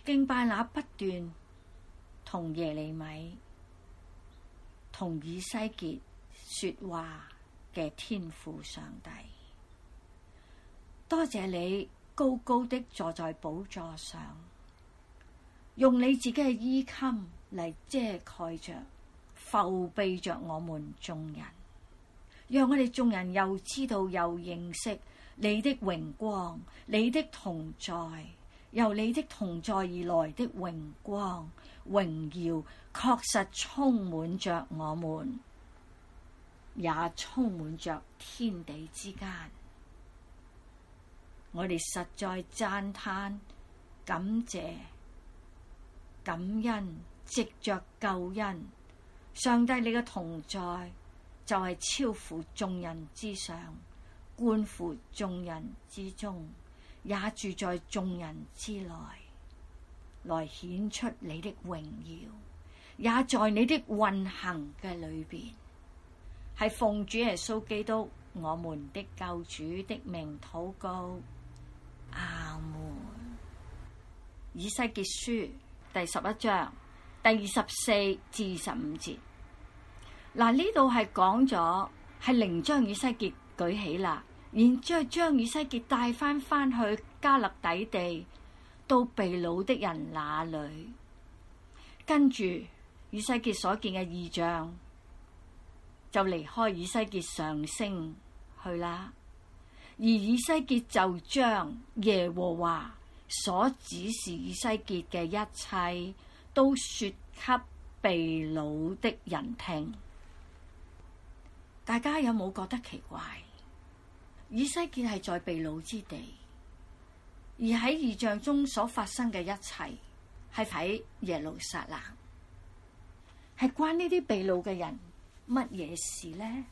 敬拜那不斷同耶利米、同以西結說話嘅天父上帝。多謝你高高的坐在寶座上，用你自己嘅衣襟嚟遮蓋着、覆庇着我們眾人，讓我哋眾人又知道又認識你的榮光，你的同在，由你的同在而來的榮光、榮耀，確實充滿着我們，也充滿着天地之間。我哋實在讚嘆、感謝、感恩，藉着救恩，上帝你嘅同在就係超乎眾人之上，觀乎眾人之中，也住在眾人之內，來顯出你的榮耀，也在你的運行嘅裏邊，係奉主耶穌基督我們的救主的名禱告，阿門。以西結書第11章第24至25節。嗱，呢度係講咗係靈將以西結舉起啦，然之後將以西結帶翻去加勒底地，到被擄的人那裏。跟住以西結所見嘅異象就離開以西結上升去啦，而以西結就將耶和華所指示以西結嘅一切都說給被擄的人聽。大家有冇覺得奇怪？以西結係在被擄之地，而喺異象中所發生嘅一切係喺耶路撒冷，係關呢啲被擄嘅人乜嘢事呢？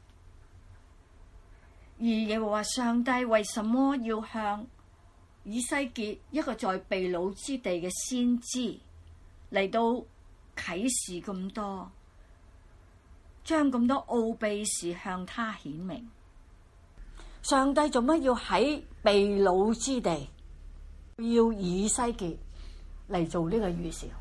而耶和華上帝為什麼要向以西結一個在被擄之地嘅先知嚟到啟示咁多，將咁多奧秘事向他顯明？上帝做乜要喺被擄之地要以西結嚟做呢個預兆？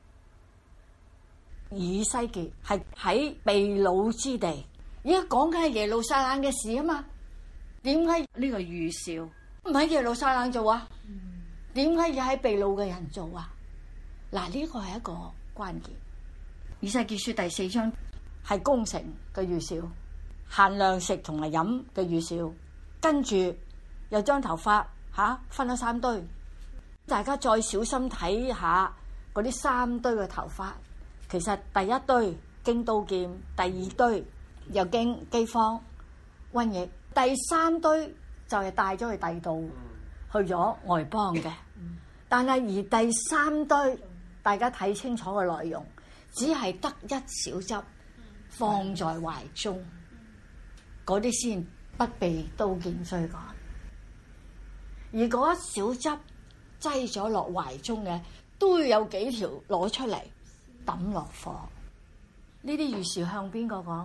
以西結係喺被擄之地，而家講緊係耶路撒冷嘅事啊嘛？點解呢個預兆唔喺耶路撒冷做啊？點解要喺被擄嘅人做啊？嗱，呢個係一個關鍵。以西結書第4章係攻城嘅預兆，限量食同埋飲嘅預兆，跟住又將頭髮分咗3堆，大家再小心睇下嗰啲3堆嘅頭髮。其實第一堆經刀劍，第2堆又經饑荒瘟疫，第3堆就係帶咗去第二度，去咗外邦嘅。但係而第3堆，大家睇清楚嘅內容，只係得一小汁放在懷中，嗰啲先不被刀劍追趕。而嗰一小汁擠咗落懷中嘅，都要有幾條攞出嚟抌落火。呢啲預兆向邊個講？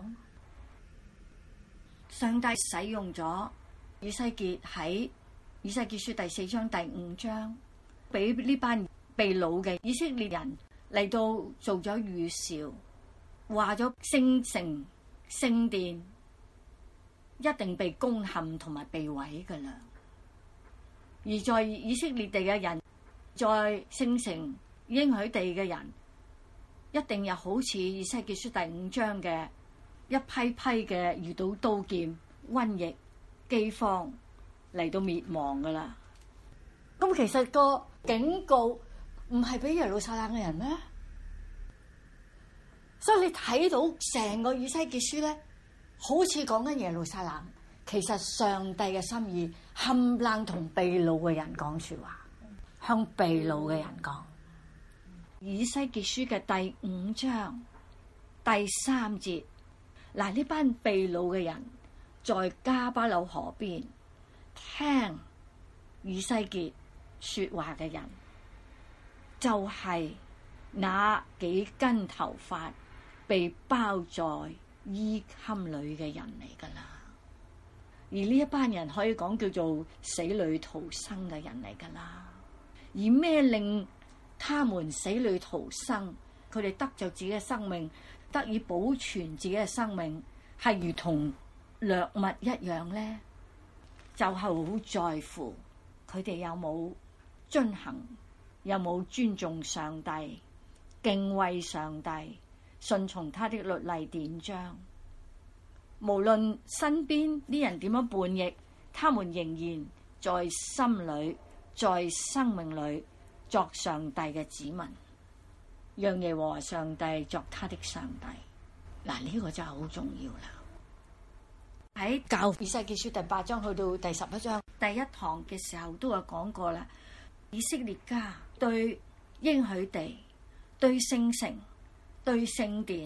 上帝使用咗以西結喺以西結書第4章第5章，俾呢班被擄嘅以色列人嚟到做咗預兆，話咗聖城聖殿一定被攻陷同埋被毀噶啦。而在以色列地嘅人，在聖城應許地嘅人，一定又好似以西結書第5章嘅一批批嘅遇到刀劍、瘟疫、饑荒嚟到滅亡噶啦。咁其實個警告唔係俾耶路撒冷嘅人咩？所以你睇到成個以西結書咧，好似講緊耶路撒冷，其實上帝嘅心意冚唪唥同被擄嘅人講說話，向被擄嘅人講。以西結書嘅第5章第3節，嗱，呢班被擄嘅人在迦巴魯河邊聽以西結說話嘅人，就係那幾根頭髮被包在衣襟裏嘅人嚟噶啦。而呢一班人可以講叫做死裏逃生嘅人嚟噶啦。而咩令他們死裏逃生，佢哋得着自己嘅生命，得以保存自己嘅生命，係如同掠物一樣呢？就係好在乎佢哋有冇遵行，有冇尊重上帝、敬畏上帝、順從他的律例典章。無論身邊啲人點樣叛逆，他們仍然在心裏、在生命裏作上帝嘅子民，讓耶和華上帝作他的上帝。嗱，呢個真係好重要啦。喺教以西結書第8章去到第11章第一堂嘅時候都有講過啦。以色列家對應許地、對聖城、對聖殿，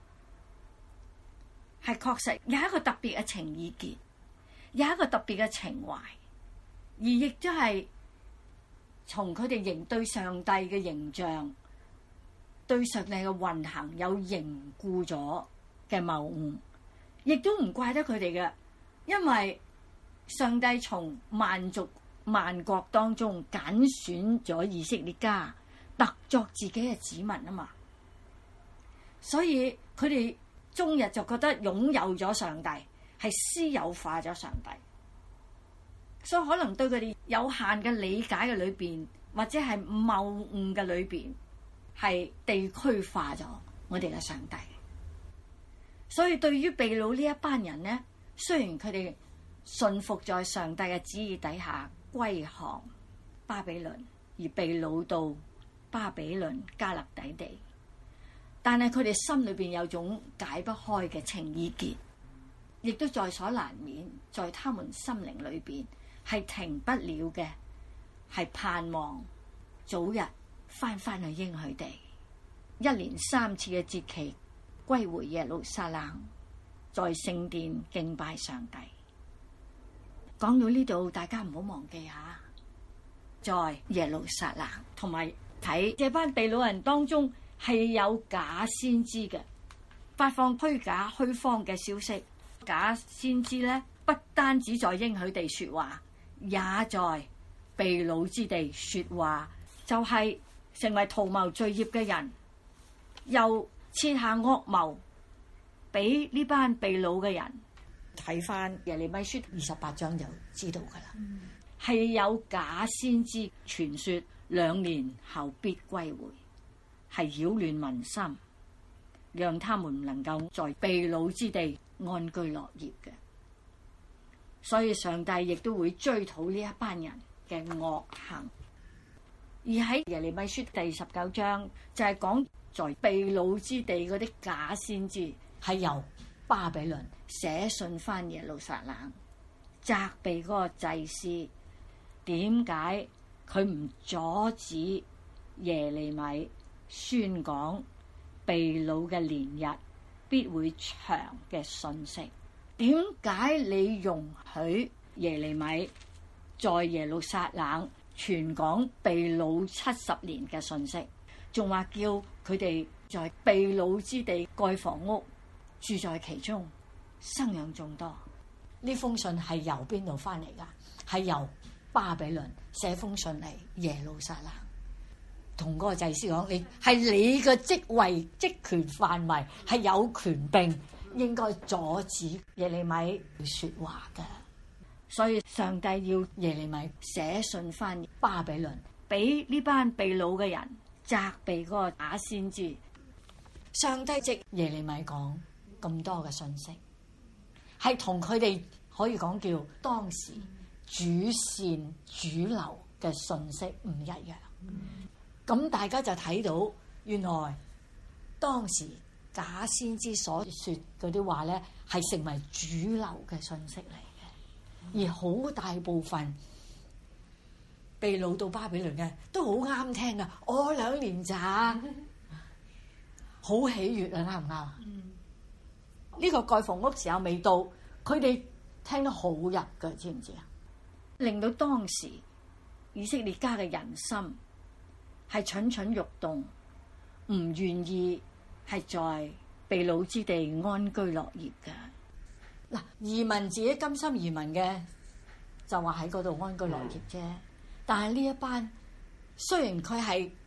係確實有一個特別嘅情意結，有一個特別嘅情懷，而亦都係從佢哋對上帝嘅形象、對上帝嘅運行有凝固咗嘅謬誤，亦都唔怪得佢哋嘅，因為上帝從萬族萬國當中揀選咗以色列家，特作自己嘅子民啊嘛，所以佢哋終日就覺得擁有咗上帝，係私有化咗上帝，所以可能對佢哋有限嘅理解嘅裏邊，或者係謬誤嘅裏邊，係地區化咗我哋嘅上帝。所以對於被擄呢一班人呢，雖然佢哋順服在上帝嘅旨意底下歸降巴比倫，而被擄到巴比倫迦勒底地，但係佢哋心裏邊有種解不開嘅情意結，亦都在所難免，在他們心靈裏邊係停不了嘅，係盼望早日翻去應許地，一連3次嘅節期歸回耶路撒冷，在聖殿敬拜上帝。講到呢度，大家唔好忘記下，在耶路撒冷同埋睇這班被擄人當中係有假先知嘅，發放虛假虛謊嘅消息。假先知呢，不單止在應許地說話，也在被擄之地說話，就係成為圖謀罪孽嘅人，又設下惡謀俾呢班被擄嘅人。睇翻耶利米書28章就知道噶啦，係有假先知傳說2年後必歸回，係擾亂民心，讓他們唔能夠在被擄之地安居樂業嘅。所以上帝亦都會追討呢一班人嘅惡行。而喺耶利米書第19章就係講在被擄之地嗰啲假先知係由巴比倫寫信翻耶路撒冷，責備嗰個祭司，點解佢唔阻止耶利米宣講被擄嘅年日必會長嘅信息？點解你容許耶利米在耶路撒冷傳講被擄70年嘅信息，仲話叫佢哋在被擄之地蓋房屋，住在其中，生養眾多？呢封信係由邊度翻嚟噶？係由巴比倫寫封信嚟耶路撒冷，同嗰個祭司講：你係你嘅職位、職權範圍係有權柄，應該阻止耶利米說話嘅。所以上帝要耶利米寫信翻巴比倫，俾呢班被擄嘅人責備嗰個假先知。上帝藉耶利米講咁多嘅信息，係同佢哋可以講叫當時主線主流嘅信息唔一樣。咁大家就睇到，原來當時假先知所說嗰啲話咧，係成為主流嘅信息嚟嘅，而好大部分被擄到巴比倫嘅都好啱聽噶。我2年咋，好喜悅啊，啱唔啱啊？呢個蓋房屋時候未到，佢哋聽得好入㗎，知唔知啊？令到當時以色列家嘅人心係蠢蠢欲動，唔願意係在被擄之地安居樂業㗎。嗱，移民自己甘心移民嘅就話喺嗰度安居樂業啫。但係呢一班雖然佢係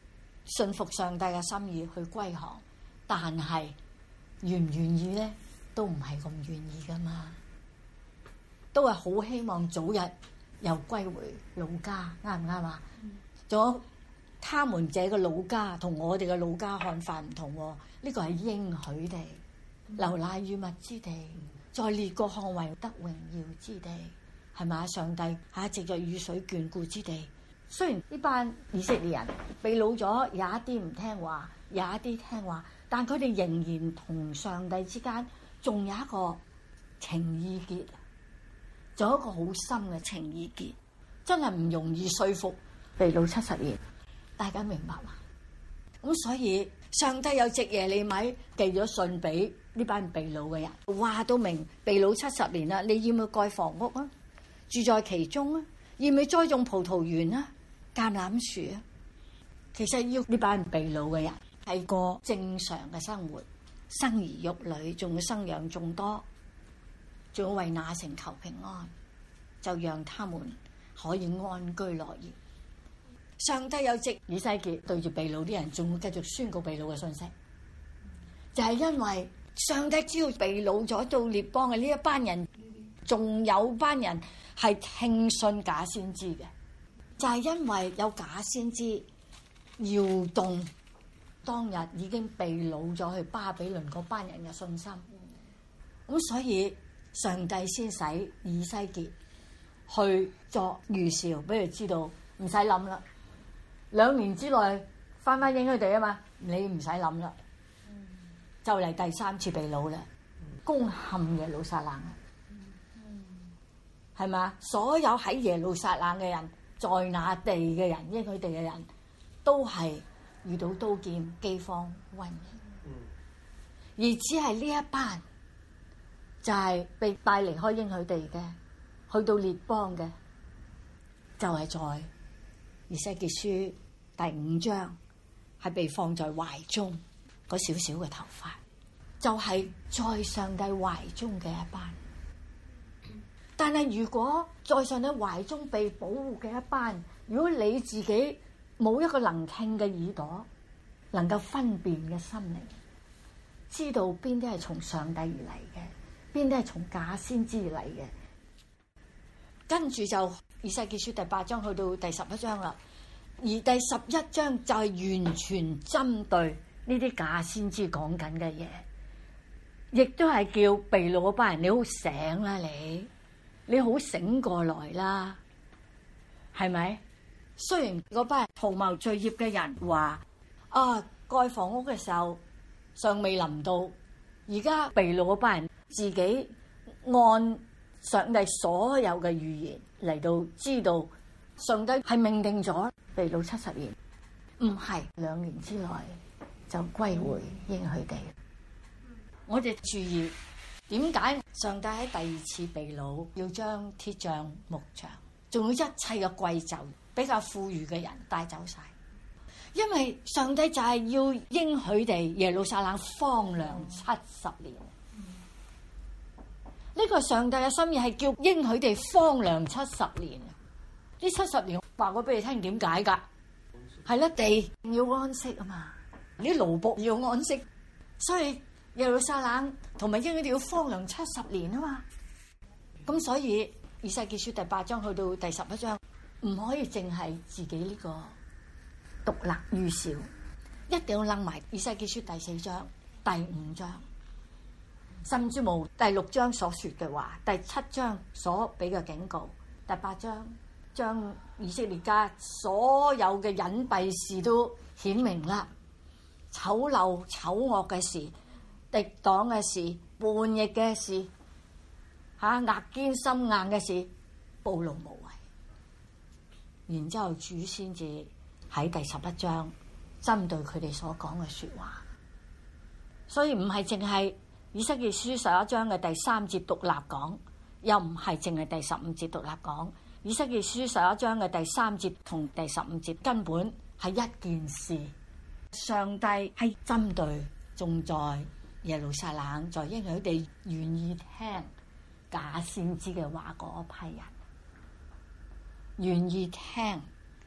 信服上帝嘅心意去歸降，但係願唔願意咧，都唔係咁願意噶嘛，都係好希望早日又歸回老家，啱唔啱啊？仲有他們這個老家同我哋嘅老家看法唔同喎，呢個係應許地，流奶與蜜之地，在列國看為得榮耀之地，係咪？上帝藉着雨水眷顧之地。雖然呢班以色列人被擄咗，有一啲唔聽話，有一啲聽話，但佢哋仍然同上帝之間仲有一個情意結，仲有一個好深嘅情意結，真係唔容易說服。被擄70年，大家明白嘛？咁所以上帝有藉耶利米寄咗信俾呢班被擄嘅人，話到明被擄70年啦，你要唔要蓋房屋啊？住在其中啊？要唔要栽種葡萄園啊？橄欖樹啊？其實要呢班被擄嘅人係過正常嘅生活，生兒育女，仲要生養眾多，仲要為那城求平安，就讓他們可以安居樂業。上帝有藉以西結對住被擄啲人，仲會繼續宣告被擄嘅信息，就係因為上帝知道被擄咗到列邦嘅呢一班人，仲有班人係聽信假先知嘅，就係因為有假先知搖動當日已經被擄咗去巴比倫嗰班人嘅信心，咁所以上帝先使以西結去作預兆，俾佢知道唔使諗啦。2年之內翻應佢哋啊嘛，你唔使諗啦，就嚟第3次被擄啦，攻陷耶路撒冷啦，係嘛？所有喺耶路撒冷嘅人，在那地嘅人，應佢哋嘅人，都係遇到刀劍、饑荒、瘟疫，而只係呢一班就係被帶離開應佢哋嘅，去到列邦嘅，就係在以西結書第5章係被放在懷中嗰少少嘅頭髮，就係在上帝懷中嘅一班。但係如果在上帝懷中被保護嘅一班，如果你自己冇一個能聽嘅耳朵，能夠分辨嘅心靈，知道邊啲係從上帝而嚟嘅，邊啲係從假先知而嚟嘅，跟住就以西結書第8章去到第11章啦。而第11章就係完全針對呢啲假先知講緊嘅嘢，亦都係叫被擄嗰班人，你好醒啦，你好醒過來啦，係咪？雖然嗰班圖謀罪孽嘅人話蓋房屋嘅時候尚未臨到，而家被擄嗰班人自己按上帝所有嘅預言嚟到知道上帝係命定咗被擄70年，唔係2年之內就歸回應許地。我哋注意點解上帝喺第2次被擄要將鐵匠、木匠，仲有一切嘅貴胄，比較富裕嘅人帶走晒，因為上帝就係要應許地耶路撒冷荒涼70年。呢個上帝嘅心意係叫應許地荒涼70年。呢70年話過俾你聽點解㗎？係啦，地要安息啊嘛，啲奴僕要安息，所以耶路撒冷同埋應許地要荒涼70年啊嘛。咁所以以西結書第8章去到第11章，唔可以淨係自己呢個獨立預兆，一定要擸埋以西結書第4章、第5章，甚至乎第6章所說嘅話，第7章所俾嘅警告，第8章將以色列家所有嘅隱蔽事都顯明啦，醜陋醜惡嘅事、敵擋嘅事、叛逆嘅事、額堅心硬嘅事，暴露無遺。然之後主先至喺第11章針對佢哋所講嘅說話，所以唔係淨係以西結書11章嘅第3節獨立講，又唔係淨係第15節獨立講。以西結書11章嘅第3節同第15節根本係一件事。上帝係針對仲在耶路撒冷，在應許地願意聽假先知嘅話嗰批人，願意聽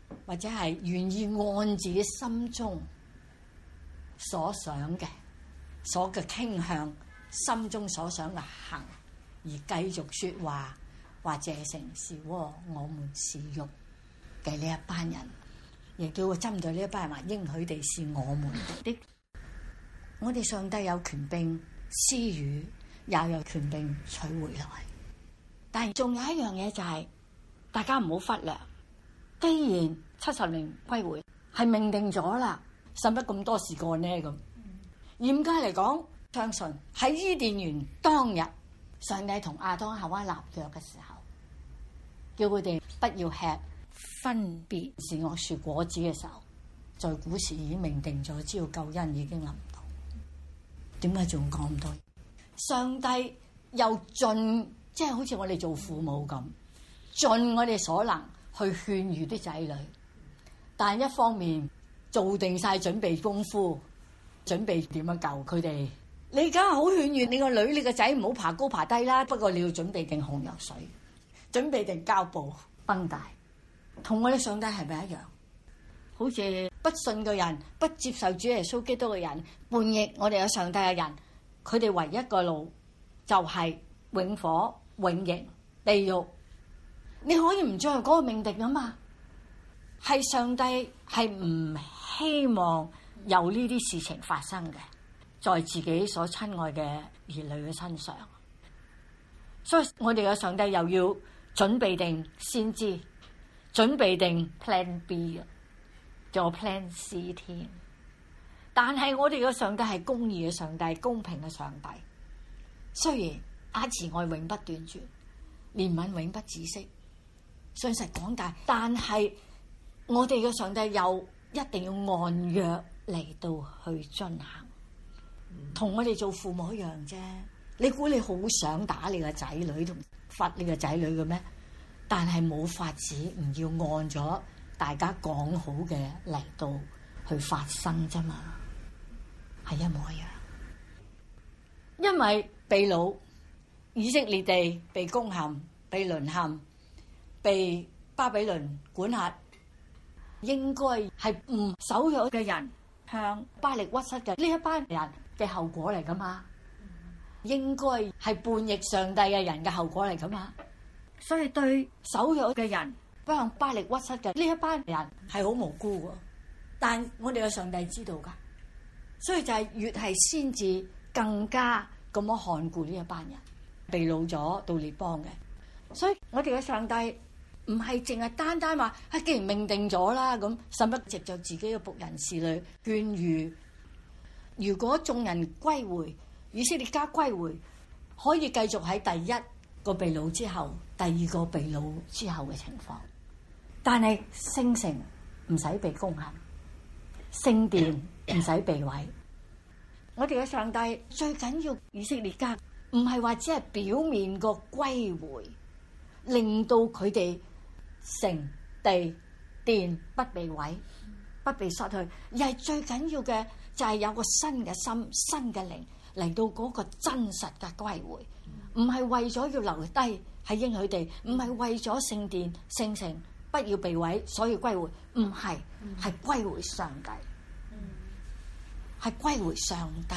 或者係願意按自己心中所想嘅、所嘅傾向、心中所想嘅行，而繼續說話，或者成是我們是肉嘅呢一班人，亦都會針對呢一班人話應許地是我們的。我哋上帝有權柄施予，也有權柄取回來。但係仲有一樣嘢就係、大家唔好忽略，既然70年歸回係命定咗啦，使乜咁多事幹呢？咁嚴格嚟講，相信喺伊甸園當日，上帝同亞當夏娃立約嘅時候，叫佢哋不要吃分別善惡樹果子嘅時候，在古時已經命定咗，知道救恩已經臨到。點解仲講咁多？上帝又盡，即係好似我哋做父母咁，盡我哋所能去勸喻啲仔女，但一方面做定晒準備功夫，準備點樣救佢哋。你梗係好勸喻你個女、你個仔唔好爬高爬低啦，不過你要準備定紅油水，準備定膠布繃帶，同我哋上帝係咪一樣？好似不信嘅人、不接受主耶穌基督嘅人、叛逆我哋有上帝嘅人，佢哋唯一個路就係永火、永刑、地獄。你可以唔再有嗰個命定啊嘛？係上帝係唔希望有呢啲事情發生嘅，在自己所親愛嘅兒女嘅身上。所以我哋嘅上帝又要準備定先知，準備定 Plan B 嘅，仲有 Plan C 添。但係我哋嘅上帝係公義嘅上帝，公平嘅上帝。雖然他慈愛永不斷絕，憐憫永不止息，信實廣大，但係我哋嘅上帝又一定要按約嚟到去遵行，同我哋做父母一樣啫。你估你好想打你個仔女同罰你個仔女嘅咩？但係冇法子，唔要按咗大家講好嘅嚟到去發生啫嘛，係一模一樣。因為被擄，以色列地被攻陷、被淪陷、被巴比倫管轄，應該係唔守約嘅人向巴力屈膝嘅呢一班人嘅後果嚟噶嘛？應該係叛逆上帝嘅人嘅後果嚟噶嘛？所以對守約嘅人不向巴力屈膝嘅呢一班人係好無辜嘅，但我哋嘅上帝知道噶，所以就係越係先至更加咁樣看顧呢一班人被擄咗到列邦嘅。所以我哋嘅上帝唔係淨係單單話既然命定咗啦，咁使乜藉着自己嘅僕人侍女勸喻？如果眾人歸回，以色列家歸回，可以繼續喺第一個被擄之後，第二個被擄之後嘅情況。但係聖城唔使被攻陷，聖殿唔使被毀。我哋嘅上帝最緊要以色列家，唔係話只係表面個歸回，令到佢哋城地殿不被毀，不被失去，而係最緊要嘅就係有個新嘅心、新嘅靈嚟到嗰個真實嘅歸回，唔係為咗要留低喺應許地，唔係為咗聖殿聖城不要被毀，所以歸回，唔係，係歸回上帝，係歸回上帝。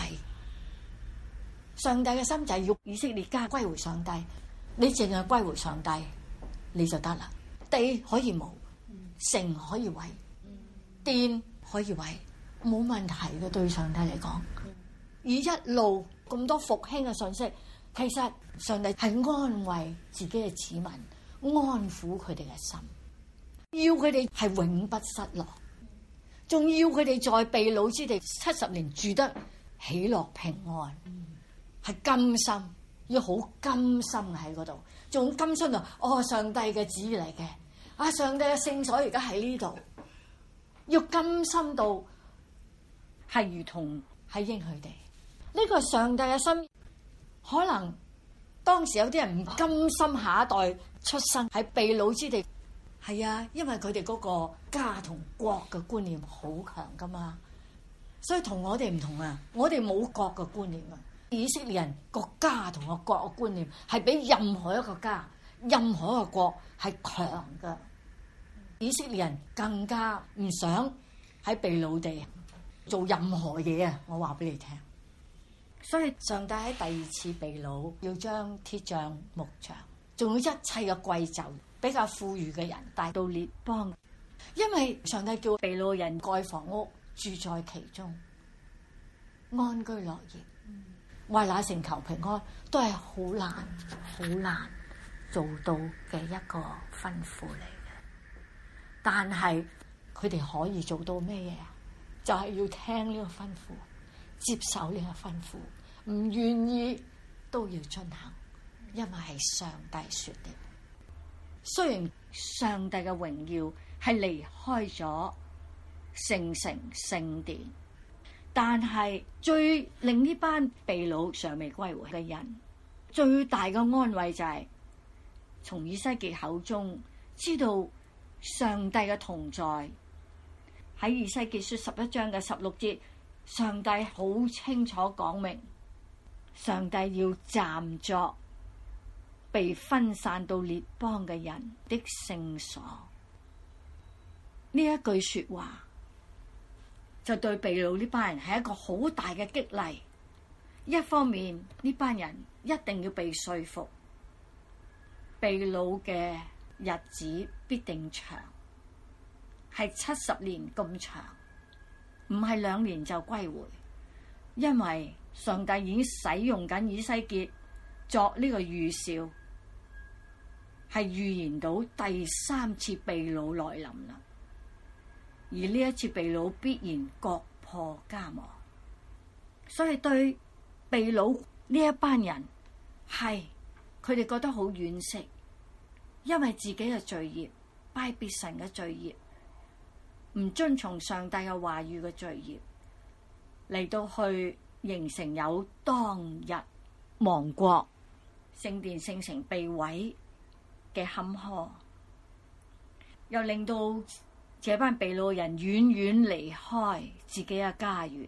上帝嘅心就係要以色列家歸回上帝，你淨係歸回上帝你就得啦。地可以冇，城可以毀，殿可以毀，冇問題嘅，對上帝嚟講。而一路咁多復興嘅信息，其實上帝係安慰自己嘅子民，安撫佢哋嘅心，要佢哋係永不失落，仲要佢哋在被擄之地70年住得喜樂平安，係甘心，要好甘心喺嗰度，仲甘心到上帝嘅旨意嚟嘅。上帝嘅聖所而家喺呢度，要甘心到係如同係應許地。呢個係上帝嘅心。可能當時有啲人唔甘心下一代出生喺被擄之地，係啊，因為佢哋嗰個家同國嘅觀念好強噶嘛，所以同我哋唔同啊。我哋冇國嘅觀念啊，以色列人個家同個國嘅觀念係比任何一個家、任何一個國係強噶。 以色列人更加唔想喺被擄地做任何嘢啊！我話俾你聽，所以上帝喺第二次被擄，要將鐵匠、木匠，仲有一切嘅貴胄，比較富裕嘅人帶到列邦，因為上帝叫被擄人蓋房屋，住在其中，安居樂業，為那城求平安，都係好難做到嘅一個吩咐嚟嘅。但係佢哋可以做到咩嘢啊？就係要聽呢個吩咐，接受呢個吩咐，唔願意都要進行，因為係上帝說的。雖然上帝嘅榮耀係離開咗聖城聖殿，但係最令呢班被擄尚未歸回嘅人最大嘅安慰就係從以西結口中知道上帝嘅同在。喺以西結書11章嘅16節，上帝好清楚講明，上帝要暫作被分散到列邦嘅人的聖所。呢一句說話就對被擄呢班人係一個好大嘅激勵。一方面呢班人一定要被說服，被擄嘅日子必定長，係70年咁長，唔係2年就歸回。因為上帝已經使用緊以西結作呢個預兆，係預言到第3次被擄來臨啦。而呢一次被擄必然國破家亡，所以對被擄呢一班人係佢哋覺得好惋惜，因為自己嘅罪孽，拜別神嘅罪孽，唔遵從上帝嘅話語嘅罪孽，嚟到去形成有當日亡國、聖殿聖城被毀嘅坎坷，又令到這班被擄人遠遠離開自己嘅家園，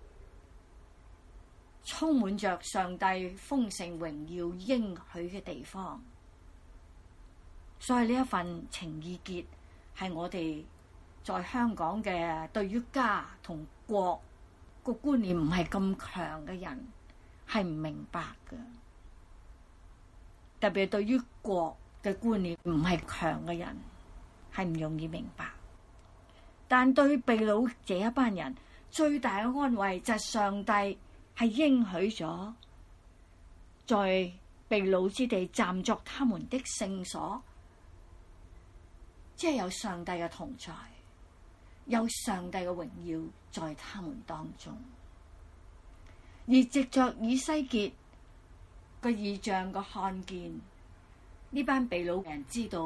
充滿着上帝豐盛榮耀應許嘅地方。所以呢一份情意結係我哋在香港嘅對於家同國個觀念唔係咁強嘅人係唔明白嘅，特別係對於國嘅觀念唔係強嘅人係唔容易明白。但對被擄這一班人最大嘅安慰就係上帝係應許咗，在被擄之地暫作他們的聖所，即係有上帝嘅同在，有上帝嘅榮耀在他們當中。而藉着以西結個異象個看見，呢班被擄人知道，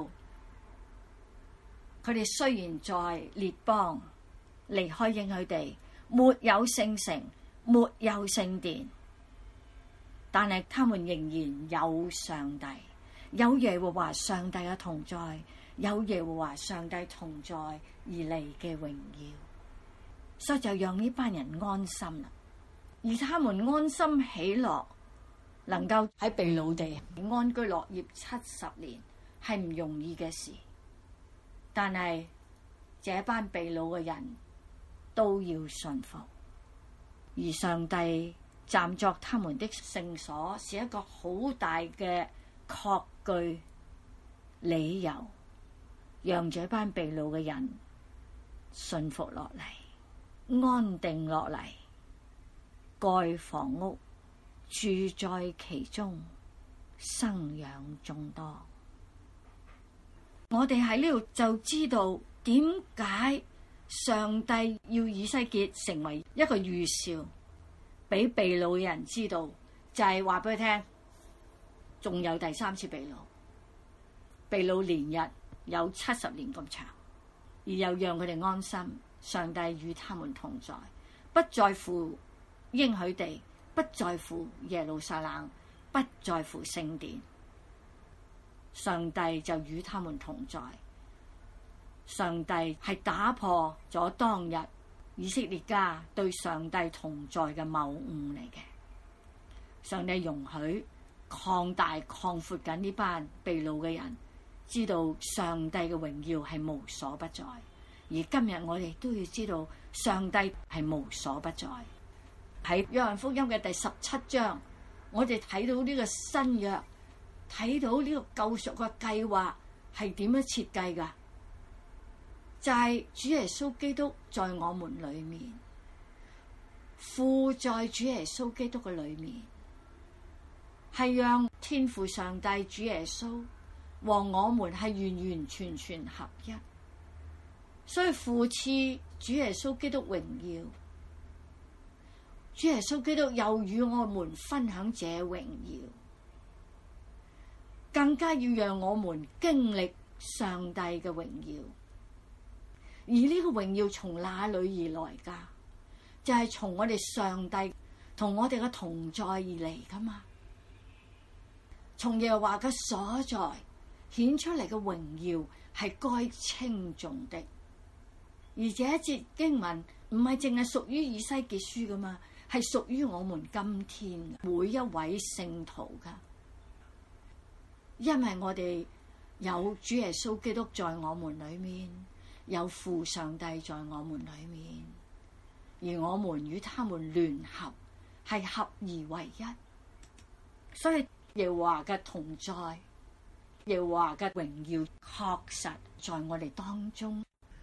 佢哋雖然在列邦離開應許地，沒有聖城，沒有聖殿，但係他們仍然有上帝，有耶和華上帝嘅同在，有耶和華上帝同在而嚟嘅榮耀，所以就讓呢班人安心啦。而他們安心喜樂，能夠喺被擄地安居樂業70年，係唔容易嘅事。但係這班被擄嘅人都要信服，而上帝暫作他們的聖所，是一個好大嘅確據理由，讓這班被擄嘅人信服落嚟，安定落嚟，蓋房屋，住在其中，生養眾多。我哋喺呢度就知道點解上帝要以西結成為一個預兆，俾被擄嘅人知道，就係話俾佢聽，仲有第3次被擄，被擄年日有70年咁長，而又讓佢哋安心，上帝與他們同在，不在乎應許地，不在乎耶路撒冷，不在乎聖殿。上帝就與他們同在，上帝係打破咗當日以色列家對上帝同在嘅謬誤嚟嘅。上帝容許擴大擴闊緊呢班被擄嘅人知道上帝嘅榮耀係無所不在，而今日我哋都要知道上帝係無所不在。喺約翰福音嘅第17章，我哋睇到呢個新約，睇到呢個救贖嘅計劃係點樣設計噶？就係主耶穌基督在我們裏面，父在主耶穌基督嘅裏面，係讓天父上帝主耶穌和我們係完完全全合一。所以父賜主耶穌基督榮耀，主耶穌基督又與我們分享這榮耀，更加要讓我們經歷上帝嘅榮耀。而呢個榮耀從哪裏而來噶？就係從我哋上帝同我哋嘅同在而嚟噶嘛。從耶和華嘅所在顯出嚟嘅榮耀係該稱頌的。而這一節經文唔係淨係屬於以西結書噶嘛，係屬於我們今天每一位聖徒噶。因為我哋有主耶穌基督在我們裏面，有父上帝在我們裏面，而我們與他們聯合，係合而為一。所以耶和華嘅同在，耶和華嘅榮耀確實在我哋當中。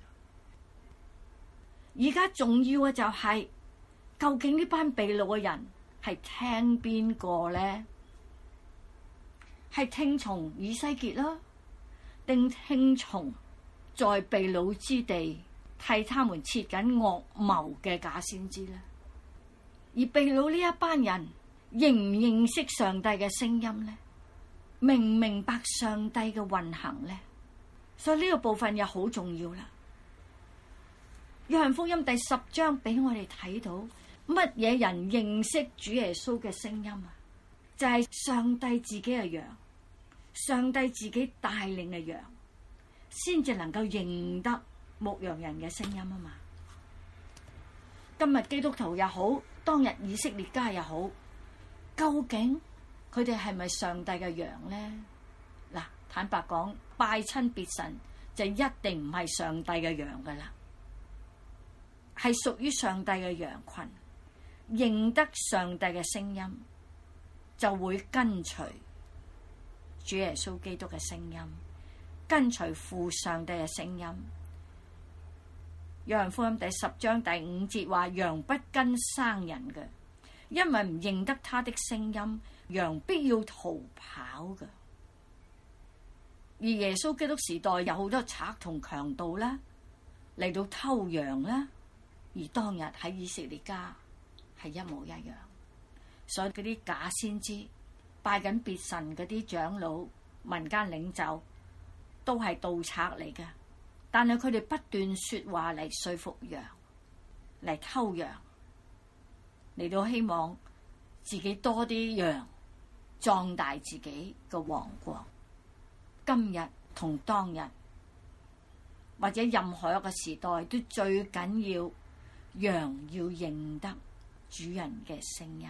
而家重要嘅就係，究竟呢班被擄嘅人係聽邊個呢？係聽從以西結啦，定聽從在被擄之地替他們設緊惡謀嘅假先知呢？而被擄呢一班人認唔認識上帝嘅聲音呢？明唔明白上帝嘅運行呢？所以呢個部分又好重要啦。約翰福音第10章俾我哋睇到乜嘢人認識主耶穌嘅聲音啊？就係上帝自己嘅羊，上帝自己帶領嘅羊，先至能夠認得牧羊人嘅聲音啊嘛。今日基督徒又好，當日以色列家又好，究竟佢哋係咪上帝嘅羊呢？嗱，坦白講，拜親別神就一定唔係上帝嘅羊噶啦，係屬於上帝嘅羊群，認得上帝嘅聲音，就會跟隨主耶穌基督嘅聲音，跟隨父上帝嘅聲音。約翰福音第10章第5節話：羊不跟生人嘅，因為唔認得他的聲音，羊必要逃跑嘅。而耶穌基督時代有好多賊同強盜啦，嚟到偷羊啦，而當日喺以色列家係一模一樣。所以嗰啲假先知拜緊別神嗰啲長老、民間領袖都係盜賊嚟嘅，但係佢哋不斷說話嚟說服羊，嚟偷羊，嚟到希望自己多啲羊，壯大自己嘅王國。今日同當日或者任何一個時代，都最緊要羊要認得主人嘅聲音。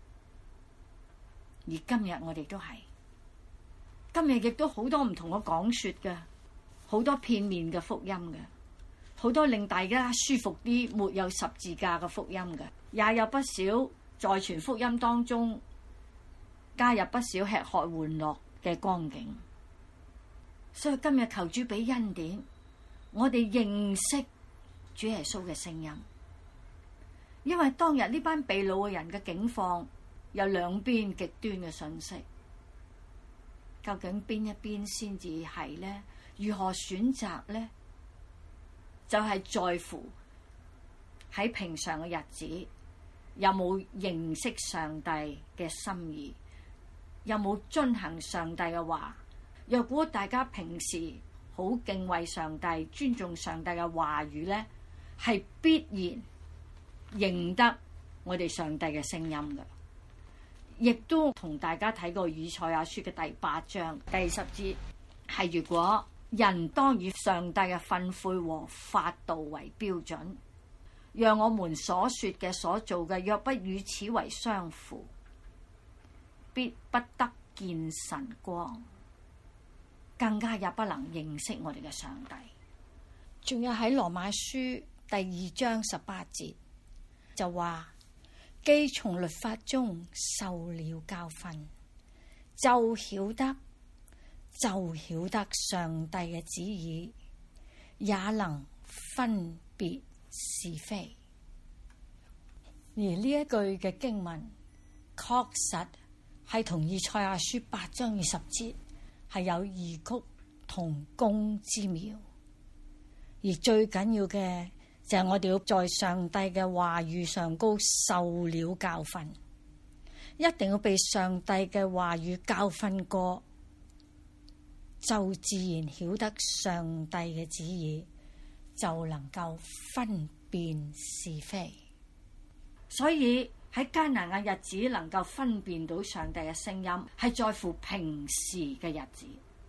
而今日我哋都係，今日亦都好多唔同嘅講說嘅，好多片面嘅福音嘅，好多令大家舒服啲沒有十字架嘅福音嘅，也有不少在傳福音當中加入不少吃喝玩樂嘅光景。所以今日求主俾恩典，我哋認識主耶穌嘅聲音。因為當日呢班被擄嘅人嘅境況有兩邊極端嘅信息，究竟邊一邊先至係呢？如何選擇呢？就係在乎喺平常嘅日子有冇認識上帝嘅心意，有冇遵行上帝嘅話。若果大家平時好敬畏上帝、尊重上帝嘅話語呢，係必然認得我哋上帝嘅聲音嘅。亦都同大家睇過以賽亞書嘅第8章第10節，係如果人當以上帝嘅訓誨和法度為標準，讓我們所說嘅所做嘅若不與此為相符，必不得見神光。 更加也不能認識我哋嘅上帝。 仲有喺羅馬書第2章18節就話，既從律法中受了教訓，就曉得上帝嘅旨意，也能分別是非。而呢一句嘅經文確實係同以賽亞書8章20節係有異曲同工之妙。而最緊要嘅就係我哋要在上帝嘅話語上高受了教訓，一定要被上帝嘅話語教訓過，就自然曉得上帝嘅旨意，就能夠分辨是非。 所以喺艱難嘅日子能夠分辨到上帝嘅聲音，係在乎平時嘅日子。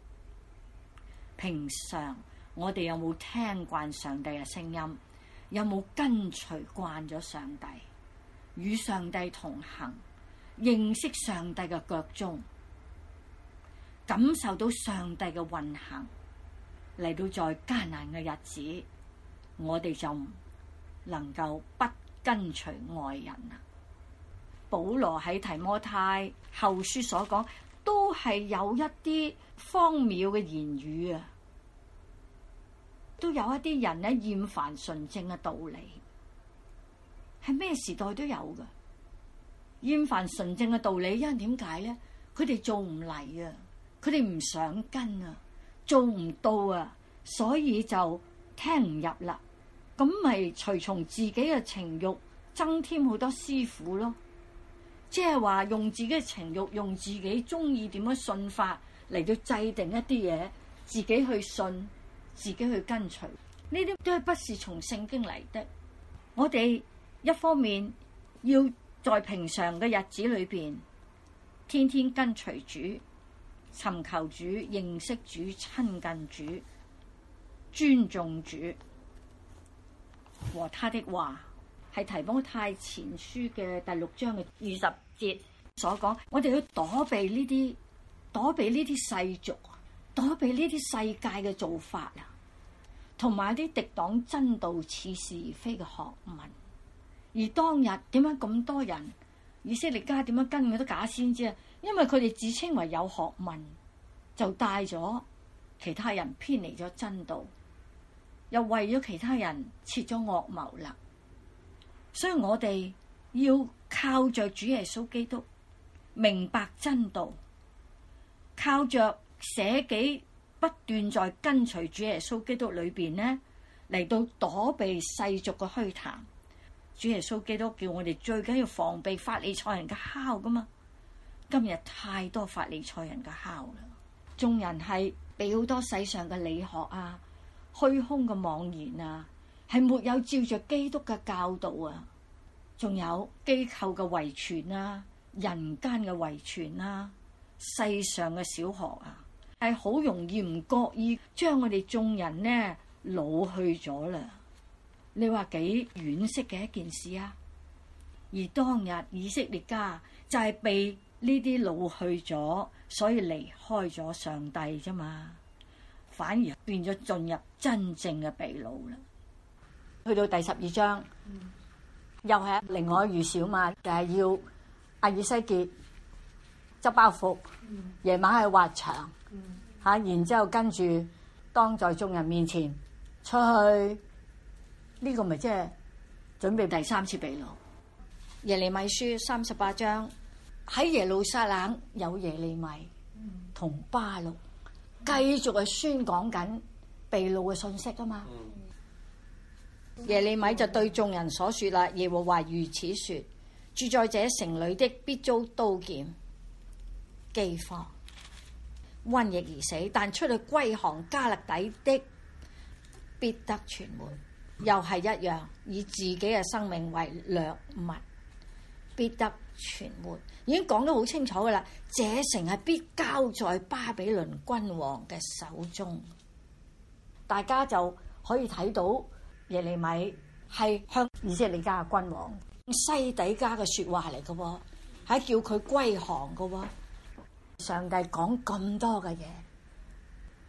平常我哋有冇聽慣上帝嘅聲音？有冇跟隨慣咗上帝？與上帝同行，認識上帝嘅腳蹤，感受到上帝嘅運行，嚟到在艱難嘅日子，我哋就唔能夠不跟隨外人啦。保羅喺提摩太後書所講，都係有一啲荒謬嘅言語啊，都有一啲人咧厭煩純正嘅道理，係咩時代都有噶。厭煩純正嘅道理，因為點解咧？佢哋做唔嚟啊，佢哋唔想跟啊，做唔到啊，所以就聽唔入啦。咁咪隨從自己嘅情慾，增添好多師傅咯。即係話用自己嘅情慾，用自己中意點樣信法嚟到制定一啲嘢，自己去信，自己去跟隨，呢啲都係不是從聖經嚟的。我哋一方面要在平常嘅日子裏邊，天天跟隨主，尋求主，認識主，親近主，尊重主和他的話，係提摩太前書嘅第6章嘅20節所講。我哋要躲避呢啲世俗，躲避呢啲世界嘅做法啊，同埋啲敵擋真道、似是而非嘅學問。而當日點解咁多人以色列家點樣跟嗰啲假先知啊？因為佢哋自稱為有學問，就帶咗其他人偏離咗真道，又為咗其他人設咗惡謀啦。所以我哋要靠着主耶穌基督，明白真道，靠着捨己，不斷在跟隨主耶穌基督裏邊呢，嚟到躲避世俗嘅虛談。主耶穌基督叫我哋最緊要防備法利賽人嘅酵噶嘛。今日太多法利賽人嘅酵啦，眾人係俾好多世上嘅理學啊、虛空嘅妄言啊，係沒有照着基督嘅教導啊，仲有機構嘅遺傳啊、人間嘅遺傳啊、世上嘅小學啊，係好容易唔覺意將我哋眾人呢老去咗啦。你話幾惋惜嘅一件事啊！而當日以色列家就係被呢啲老去咗，所以離開咗上帝啫嘛，反而變咗進入真正嘅被擄啦。去到第12章，又係另外一預兆嘛，就係要阿以西結執包袱，夜晚去挖牆嚇，然之後跟住當在眾人面前出去。呢個咪即係準備第3次被擄。耶利米書38章，喺耶路撒冷有耶利米同巴錄繼續係宣講緊被擄嘅信息啊嘛。耶利米就對眾人所說啦，耶和華如此說：住在這城裏的必遭刀劍、饑荒、瘟疫而死，但出去歸降迦勒底的必得存活。又係一樣，以自己嘅生命為掠物，必得存活。已經講得好清楚噶啦，這城係必交在巴比倫君王嘅手中。大家就可以睇到耶利米係向以色列家嘅君王西底家嘅說話嚟嘅喎，係叫佢歸降嘅喎。上帝講咁多嘅嘢，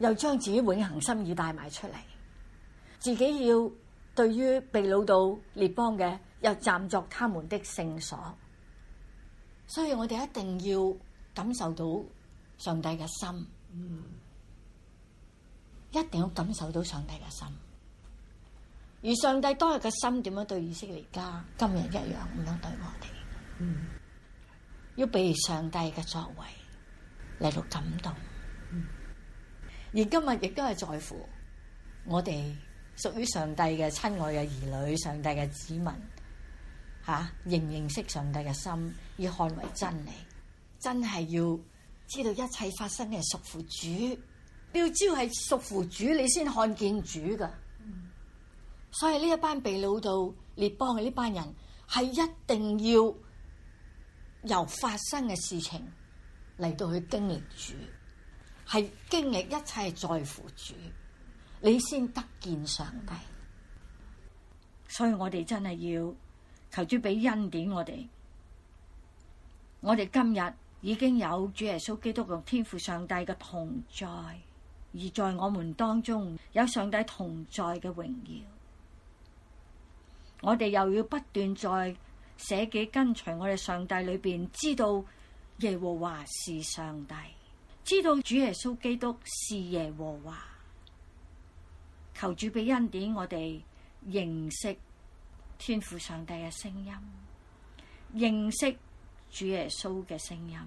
又將自己永恆心意帶埋出嚟，自己要對於被擄到列邦嘅，又站作他們的聖所。所以我哋一定要感受到上帝嘅心，一定要感受到上帝嘅心。而上帝當日嘅心點樣對以色列家，今日一樣咁樣對我哋。要被上帝嘅作為嚟到感動。而今日亦都係在乎我哋屬於上帝嘅親愛嘅兒女，上帝嘅子民，認唔認識上帝嘅心，要看為真理。真係要知道一切發生嘅屬乎主，要知道係屬乎主，你先看見主噶。所以呢一班被擄到列邦嘅呢班人，係一定要由發生嘅事情嚟到去經歷主，係經歷一切在乎主，你先得見上帝。 所以我哋真係要求主俾恩典我哋。我哋今日已經有主耶穌基督同天父上帝嘅同在，而在我們當中有上帝同在嘅榮耀。我哋又要不斷在捨己跟隨我哋上帝裏邊，知道耶和華是上帝，知道主耶穌基督是耶和華。求主俾恩典我哋認識天父上帝嘅聲音，認識主耶穌嘅聲音。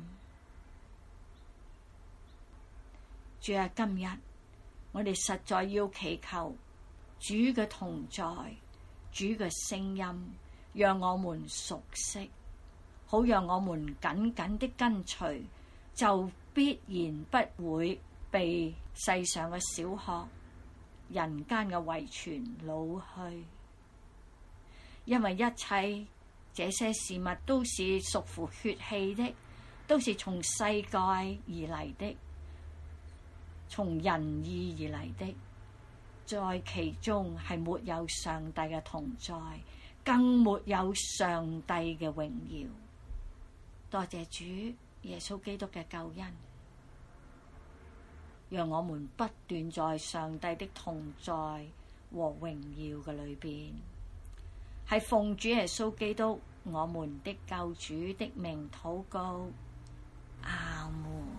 主啊，今日我哋實在要祈求主嘅同在，主嘅聲音，讓我們熟悉，好讓我們緊緊的跟隨，就必然不會被世上嘅小學、人間嘅遺傳老去。因為一切這些事物都是屬乎血氣的，都是從世界而嚟的，從人意而嚟的，在其中係沒有上帝嘅同在，更沒有上帝嘅榮耀。多謝主耶穌基督嘅救恩，讓我們不斷在上帝的同在和榮耀嘅裏邊，係奉主耶穌基督我們的救主的名禱告，阿門。